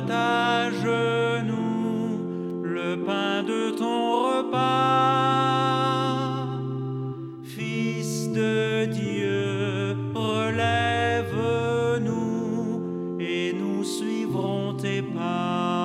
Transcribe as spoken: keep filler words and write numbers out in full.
partage-nous le pain de ton repas. Fils de Dieu, relève-nous et nous suivrons tes pas.